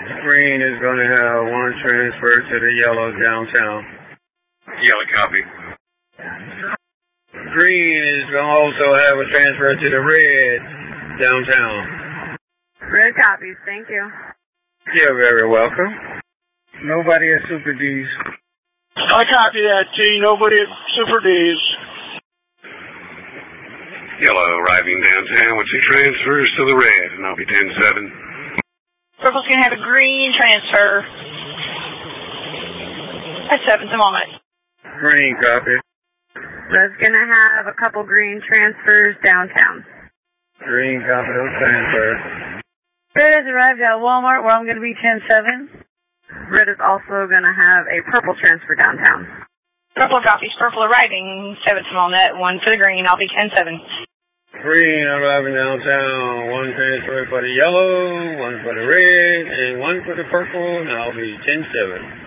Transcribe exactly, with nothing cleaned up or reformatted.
Green is going to have one transfer to the yellow downtown. Yellow copy. Green is going to also have a transfer to the red downtown. Red copies, thank you. You're very welcome. Nobody at Super D's. I copy that, T. Nobody at Super D's. Yellow arriving downtown with two transfers to the red, and I'll be ten seven. Purple's going to have a green transfer. At seven at the moment. Green copy. Red's going to have a couple green transfers downtown. Green copy those transfers. Red has arrived at Walmart where I'm going to be ten seven. Red is also going to have a purple transfer downtown. Purple copies. Purple arriving. seven small net. One for the green. I'll be ten seven. Green arriving downtown. One transfer for the yellow, one for the red, and one for the purple, and I'll be ten seven.